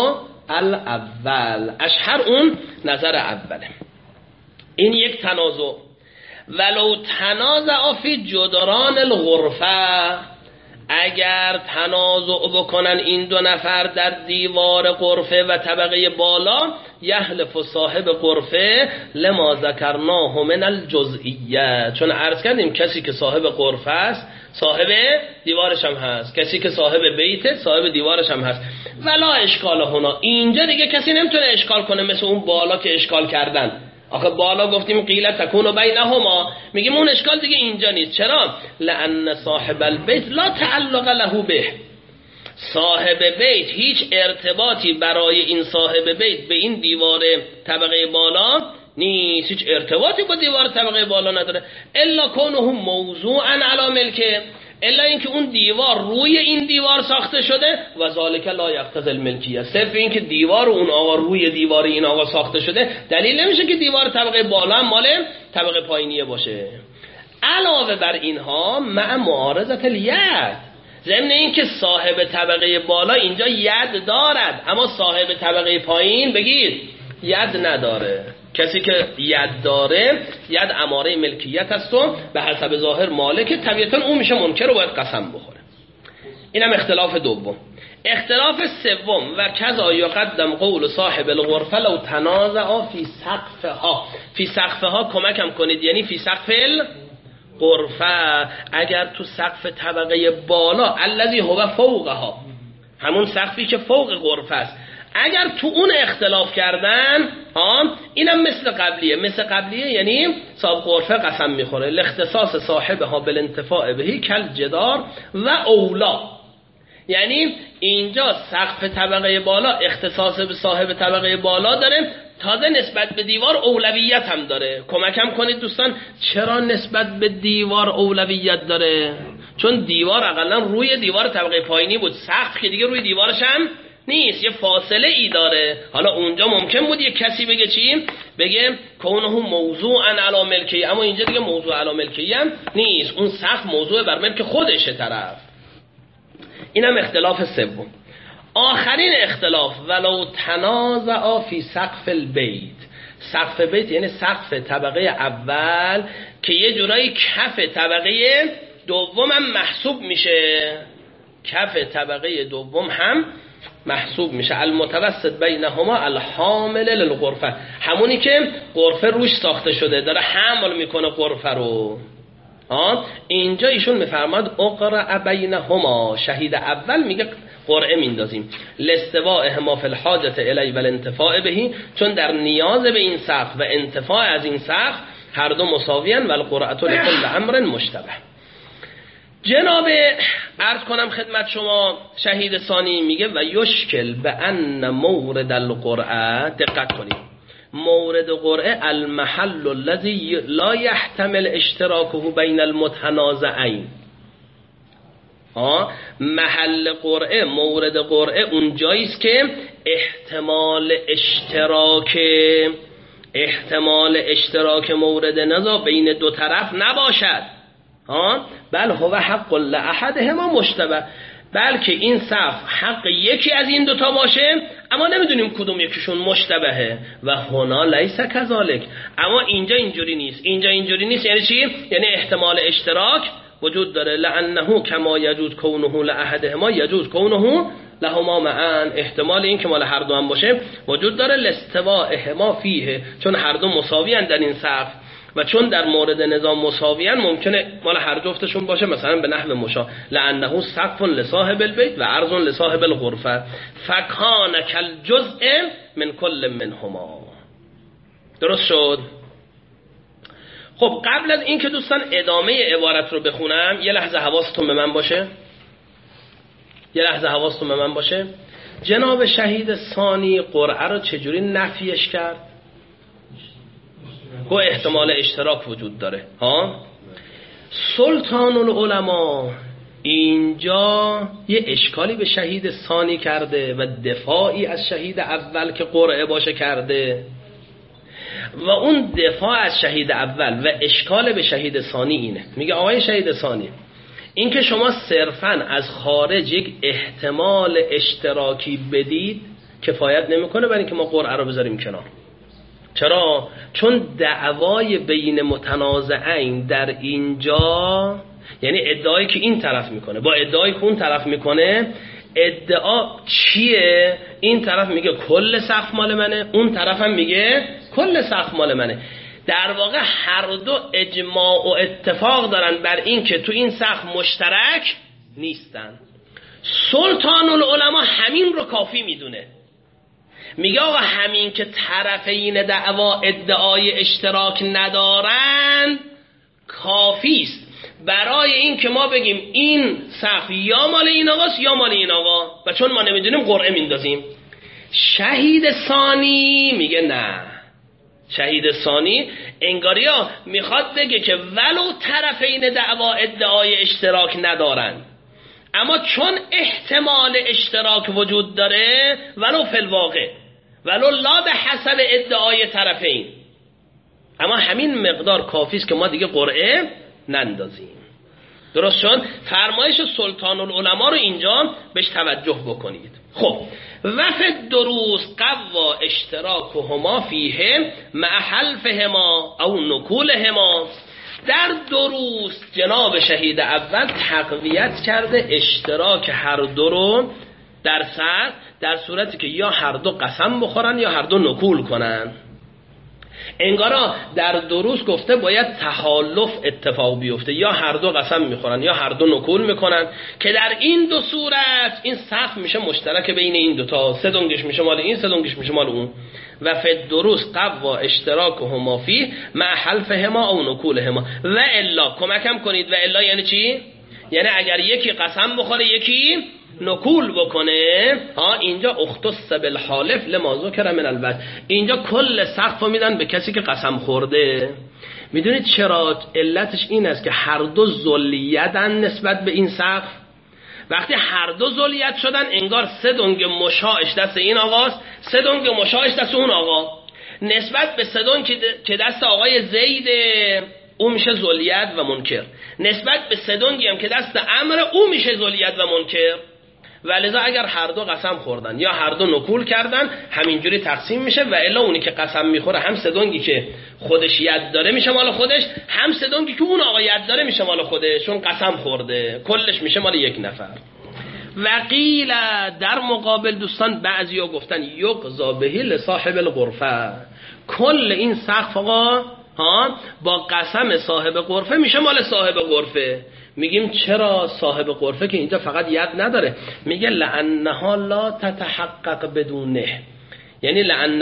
S3: الاول، اشهر اون نظر اوله. این یک تنازع. ولو تنازع فی جدران الغرفه، اگر تنازع بکنن این دو نفر در دیوار غرفه و طبقه بالا، یحلف صاحب غرفه لما ذکرناه من الجزئیه، چون عرض کردیم کسی که صاحب غرفه است صاحب دیوارش هم هست، کسی که صاحب بیته صاحب دیوارش هم هست. ولا اشکال هنا، اینجا دیگه کسی نمیتونه اشکال کنه مثل اون بالا که اشکال کردن. آخه بالا گفتیم قیل تکون بینهما، میگیم اون اشکال دیگه اینجا نیست. چرا؟ لان صاحب البیت لا تعلق له به، صاحب بیت هیچ ارتباطی برای این صاحب بیت به این دیوار طبقه بالا نیست، هیچ ارتباطی با دیوار طبقه بالا نداره. الا کونه موضوعا علی ملکه، الا اینکه اون دیوار روی این دیوار ساخته شده و ذالک لا یقتضی الملکیه. صرف اینکه دیوار اون آقا روی دیوار این آقا ساخته شده دلیل نمیشه که دیوار طبقه بالا هم مال طبقه پایینیه باشه. علاوه بر اینها مع معارضت الید، ضمن اینکه صاحب طبقه بالا اینجا ید دارد اما صاحب طبقه پایین بگید ید نداره. کسی که ید داره ید اماره ملکیت است و به حسب ظاهر مالک، طبیعتا اون میشه منکر و باید قسم بخوره. اینم اختلاف دوم. اختلاف سوم و کذا یقدم قول صاحب الغرفه لو تنازع فی سقفها، فی سقفها کمکم کنید، یعنی فی سقف الغرفه، اگر تو سقف طبقه بالا الذی هو فوقها، همون سقفی که فوق غرفه است، اگر تو اون اختلاف کردن اینم مثل قبلیه یعنی صاحب غرفه قسم میخوره. لاختصاص صاحبها بالانتفاع بهی کل جدار و اولا، یعنی اینجا سقف طبقه بالا اختصاص به صاحب طبقه بالا داره، تازه نسبت به دیوار اولویت هم داره. کمکم کنید دوستان، چرا نسبت به دیوار اولویت داره؟ چون دیوار اقلا روی دیوار طبقه پایینی بود، سقف که دیگه روی دیوارش هم نیست، یه فاصله ای داره. حالا اونجا ممکن بود یه کسی بگه چی؟ بگه کونه موضوعا علی ملکی، اما اینجا دیگه موضوع علی ملکی هم نیست، اون سقف موضوع بر ملک خودشه طرف. اینم اختلاف سوم. آخرین اختلاف ولو تنازع فی سقف البیت، سقف بیت یعنی سقف طبقه اول که یه جورایی کف طبقه دوم هم محسوب میشه، کف طبقه دوم هم محسوب میشه. المتوسط بینهما الحامل للغرفه، همونی که غرفه روش ساخته شده داره حمل میکنه غرفه رو. اینجا ایشون میفرماد اقرع بینهما، شهید اول میگه قرعه میندازیم لاستواءهما فی الحاجة الی و الانتفاع بهی، چون در نیاز به این سقف و انتفاع از این سقف هر دو مساویان و القرعة لکل امر مشتبه. جناب عرض کنم خدمت شما شهید ثانی میگه و یشکل به ان مورد القرعه، دقت کنید، مورد قرعه المحل الذي لا يحتمل اشتراکه بین المتنازعین. محل قرعه، مورد قرعه اون جاییست که احتمال اشتراک مورد نزاع بین دو طرف نباشد. بل هو حق لاحدهما مشتبه، بلکه این صف حق یکی از این دوتا باشه اما نمیدونیم کدوم یکیشون مشتبهه. و هنا لیس کذالک، اما اینجا اینجوری نیست. یعنی چی؟ یعنی احتمال اشتراک وجود داره. لانه کما یجوز کونه لاحدهما یجوز کونه لهما معا، احتمال این که مال هر دو هم باشه وجود داره. لاستواءهما فیه، چون هر دو مساویان در این صف و چون در مورد نظام مساویان ممکنه مال هر جفتشون باشه، مثلا به نحو مشا لانه سقف لصاحب البیت و عرض لصاحب الغرفه فکان کالجزء من کل منهما. درست شد؟ خب قبل از این که دوستان ادامه عبارت رو بخونم یه لحظه حواستون به من باشه. جناب شهید ثانی قرعه رو چجوری نفیش کرد؟ گو احتمال اشتراک وجود داره ها. سلطان العلماء اینجا یه اشکالی به شهید ثانی کرده و دفاعی از شهید اول که قرعه باشه کرده و اون دفاع از شهید اول و اشکال به شهید ثانی اینه. میگه آقای شهید ثانی، این که شما صرفاً از خارج یک احتمال اشتراکی بدید کفایت نمیکنه برای اینکه ما قرعه رو بذاریم کنار. چرا؟ چون دعوای بین متنازعین در اینجا، یعنی ادعایی که این طرف میکنه با ادعایی که اون طرف میکنه، ادعا چیه؟ این طرف میگه کل سقف مال منه، اون طرف هم میگه کل سقف مال منه. در واقع هر دو اجماع و اتفاق دارن بر این که تو این سقف مشترک نیستن. سلطان العلماء همین رو کافی میدونه، میگه آقا همین که طرفین دعوا ادعای اشتراک ندارن کافیست برای این که ما بگیم این سقف یا مال این آقاست یا مال این آقا، و چون ما نمیدونیم قرعه میندازیم. شهید ثانی میگه نه، شهید ثانی انگاریا میخواد بگه که ولو طرفین دعوا ادعای اشتراک ندارن، اما چون احتمال اشتراک وجود داره ولو فی الواقع ولو لا به حسب ادعای طرفین، اما همین مقدار کافیست که ما دیگه قرعه نندازیم. درست شد؟ فرمایش سلطان العلماء رو اینجا بهش توجه بکنید. خب وفد دروس قوا اشتراکهما فیه مع حلفهما او نکولهما. در دروس جناب شهید اول تقویت کرده اشتراک هر دو رو در صورتی که یا هر دو قسم بخورن یا هر دو نکول کنن. انگارا در دروس گفته باید تحالف اتفاق بیفته، یا هر دو قسم میخورن یا هر دو نکول میکنن، که در این دو صورت این سقف میشه مشترک بین این دوتا، سه دنگش میشه مال این، سه دنگش میشه مال اون. و فی دروس قوا اشتراکهما فیه مع حلفهما او نکولهما. و الا کمکم کنید، و الا یعنی چی؟ یعنی اگر یکی قسم بخوره یکی نکول بکنه، اینجا اختص بالحالف لما ذکر من الوجه، اینجا کل سقف رو میدن به کسی که قسم خورده. میدونید چرا؟ علتش این است که هر دو ذلیتن نسبت به این سقف. وقتی هر دو ذلیت شدن انگار سه دنگ مشاعش دست این آقاست، سه دنگ مشاعش دست اون آقا. نسبت به سه دنگ که دست آقای زید او میشه ذلیت و منکر، نسبت به سه دنگی هم که دست امر او میشه ذلیت و منکر. ولذا اگر هر دو قسم خوردن یا هر دو نکول کردن همینجوری تقسیم میشه. و الا اونی که قسم میخوره هم سه دنگی که خودش ید داره میشه مال خودش، هم سه دنگی که اون آقا ید داره میشه مال خودش، چون قسم خورده کلش میشه مال یک نفر. وقیل در مقابل دوستان بعضیا گفتن یقضا بهی لصاحب الغرفه، کل این سقف آقا با قسم صاحب غرفه میشه مال صاحب غرفه. میگیم چرا صاحب غرفه که اینجا فقط ید نداره؟ میگه لانها لا تتحقق بدونه، یعنی لان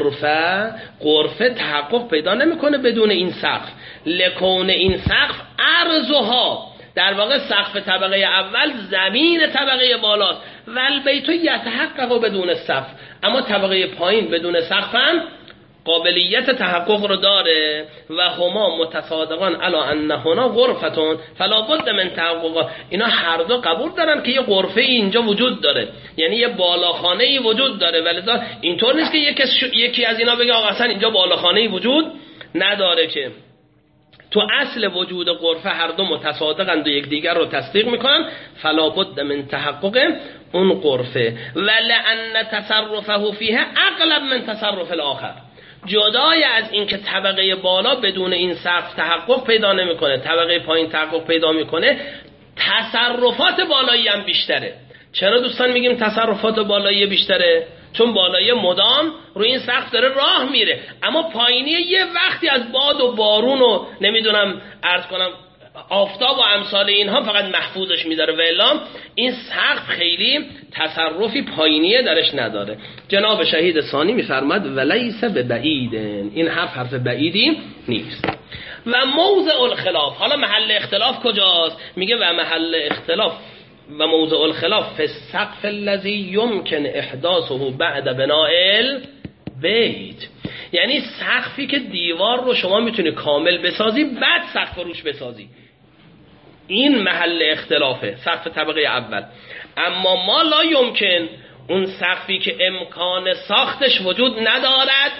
S3: غرفه تحقق پیدا نمیکنه بدون این سقف. لکون این سقف ارزها، در واقع سقف طبقه اول زمین طبقه بالاست، والبیت یتحقق بدون سقف، اما طبقه پایین بدون سقف هم قابلیت تحقق رو داره. و هما متصادقان علی ان هنا غرفتون فلا بد من تحقق. اینا هر دو قبول دارن که یه غرفه اینجا وجود داره، یعنی یه بالاخانه ای وجود داره. ولذا اینطور نیست که یکی از اینا بگه آقا اصلا اینجا بالاخانه ای وجود نداره، که تو اصل وجود غرفه هر دو متصادقند و یکدیگر رو تصدیق میکنن. فلا بد من تحقق اون غرفه ولأن تصرفه فیها اغلب من تصرف الاخر. جدای از این که طبقه بالا بدون این سقف تحقق پیدا نمیکنه، طبقه پایین تحقق پیدا میکنه، تصرفات بالایی هم بیشتره. چرا دوستان میگیم تصرفات بالایی بیشتره؟ چون بالایی مدام روی این سقف داره راه میره، اما پایینی یه وقتی از باد و بارون و نمیدونم عرض کنم آفتاب و امثال اینها فقط محفوظش می‌داره، والا این سقف خیلی تصرفی پایینیه درش نداره. جناب شهید ثانی می‌فرماد ولیس ببعید، این حرف بعیدی نیست. و موضع الخلاف، حالا محل اختلاف کجاست؟ میگه و محل اختلاف و موضع الخلاف فی السقف الذی یمکن احداثه بعد بناء البیت، یعنی سقفی که دیوار رو شما میتونی کامل بسازی بعد سقف روش بسازی، این محل اختلافه، سقف طبقه اول. اما ما لا یمکن، اون سقفی که امکان ساختش وجود ندارد،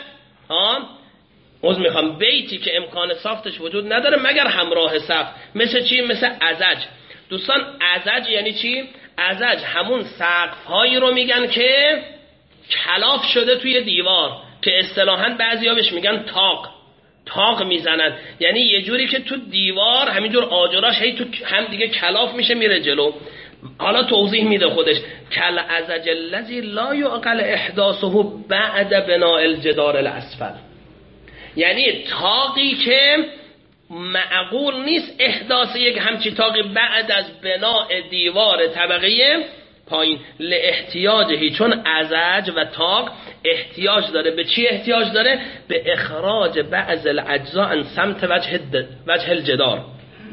S3: بیتی که امکان ساختش وجود نداره مگر همراه سقف. مثل چی؟ مثل ازج. دوستان ازج یعنی چی؟ ازج همون سقف هایی رو میگن که کلاف شده توی دیوار، که اصطلاحاً بعضیا بهش میگن تاق میزنن، یعنی یه جوری که تو دیوار همینجور آجراش هی تو هم دیگه کلاف میشه میره جلو. حالا توضیح میده خودش کل ازج الذی لا یعقل احداثه بعد بناء الجدار الاسفل، یعنی تاقی که معقول نیست احداث یک همچی تاقی بعد از بناء دیوار طبقه پایین. لاحتیاجهی، چون ازج و تاق احتیاج داره. به چی احتیاج داره؟ به اخراج بعض الاجزاء عن سمت وجه الجدار،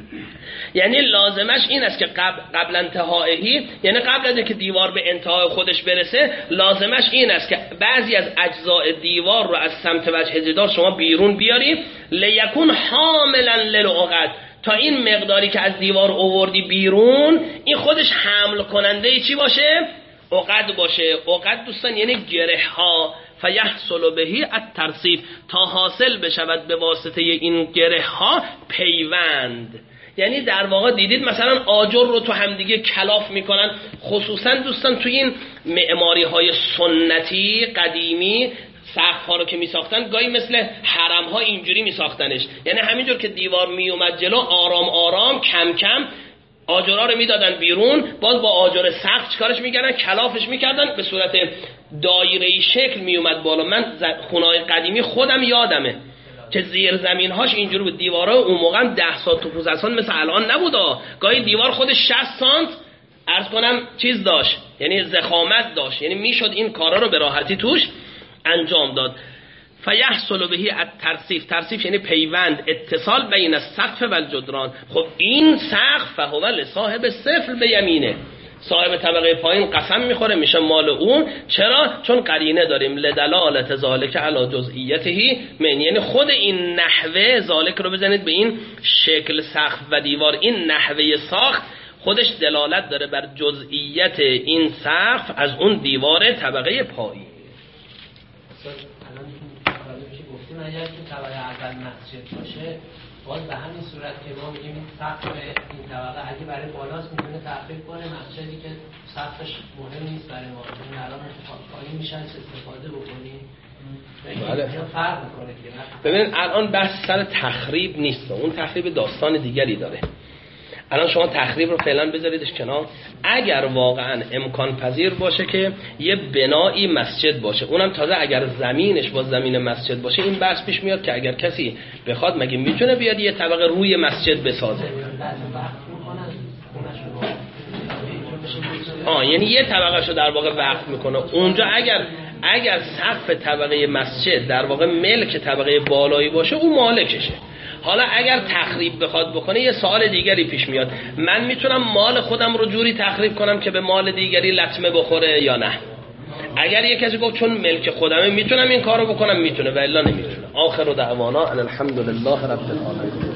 S3: یعنی لازمش این است که قبل انتهائهی، یعنی قبل از اینکه دیوار به انتهای خودش برسه، لازمش این است که بعضی از اجزاء دیوار رو از سمت وجه جدار شما بیرون بیاری، لیکون حاملا للعقد، تا این مقداری که از دیوار آوردی بیرون این خودش حمل کننده چی باشه؟ عقد باشه. عقد دوستان یعنی گره ها، فیحصل بهی الترصیف، تا حاصل بشود به واسطه این گره ها پیوند. یعنی در واقع دیدید مثلا آجر رو تو همدیگه کلاف میکنن، خصوصا دوستان توی این معماری های سنتی قدیمی سقف ها رو که میساختن گاهی مثل حرم ها اینجوری میساختنش، یعنی همینجور که دیوار میومد جلو آرام آرام کم کم آجرها رو میدادن بیرون، باز با آجر سقف چیکارش میکردن؟ کلافش میکردن، به صورت دایره‌ای شکل میومد بالا. من خونه‌های قدیمی خودم یادمه که زیر زمین هاش اینجوری بود، دیوارها اون موقع 10 سانت تا 15 سانت مثل الان نبودا، گاهی دیوار خودش 60 سانت عرض کنم چیز داشت، یعنی ضخامت داشت، یعنی میشد این کارا رو به راحتی توش انجام داد. فیحصل بهی الترصیف، ترصیف یعنی پیوند، اتصال بین السقف و الجدران. خب این سقف فهو لصاحب السفل بیمینه، صاحب طبقه پایین قسم میخوره میشه مال اون. چرا؟ چون قرینه داریم لدلالت ذالک علی جزئیته من، یعنی خود این نحوه ذالک رو بزنید به این شکل سقف و دیوار، این نحوه ساخت خودش دلالت داره بر جزئیت این سقف از اون دیوار طبقه پایین.
S6: اگر که طبقه اول مسجد باشه، باز به همین صورت که ما میگیم این سقف این طبقه اگه برای بالاست میتونه تخفیف کنه، مسجدی که سقفش مهم نیست برای ما، چون الان پایین میشن استفاده بکنیم.
S3: بله.
S6: فرق میکنه که
S3: ببینید الان بحث سر تخریب نیست، اون تخریب داستان دیگری داره. الان شما تخریب رو فعلا بذاریدش کنار. اگر واقعا امکان پذیر باشه که یه بنایی مسجد باشه، اونم تازه اگر زمینش با زمین مسجد باشه، این بحث پیش میاد که اگر کسی بخواد مگه میتونه بیاد یه طبقه روی مسجد بسازه؟ یعنی یه طبقه شو در واقع وقف میکنه اونجا. اگر سقف طبقه مسجد در واقع ملک طبقه بالایی باشه، اون مالکشه. حالا اگر تخریب بخواد بکنه یه سوال دیگری پیش میاد، من میتونم مال خودم رو جوری تخریب کنم که به مال دیگری لطمه بخوره یا نه؟ اگر یه کسی گفت چون ملک خودمه میتونم این کارو بکنم، میتونه، و الا نمیتونه. آخر دعوانا الحمدلله رب العالمین.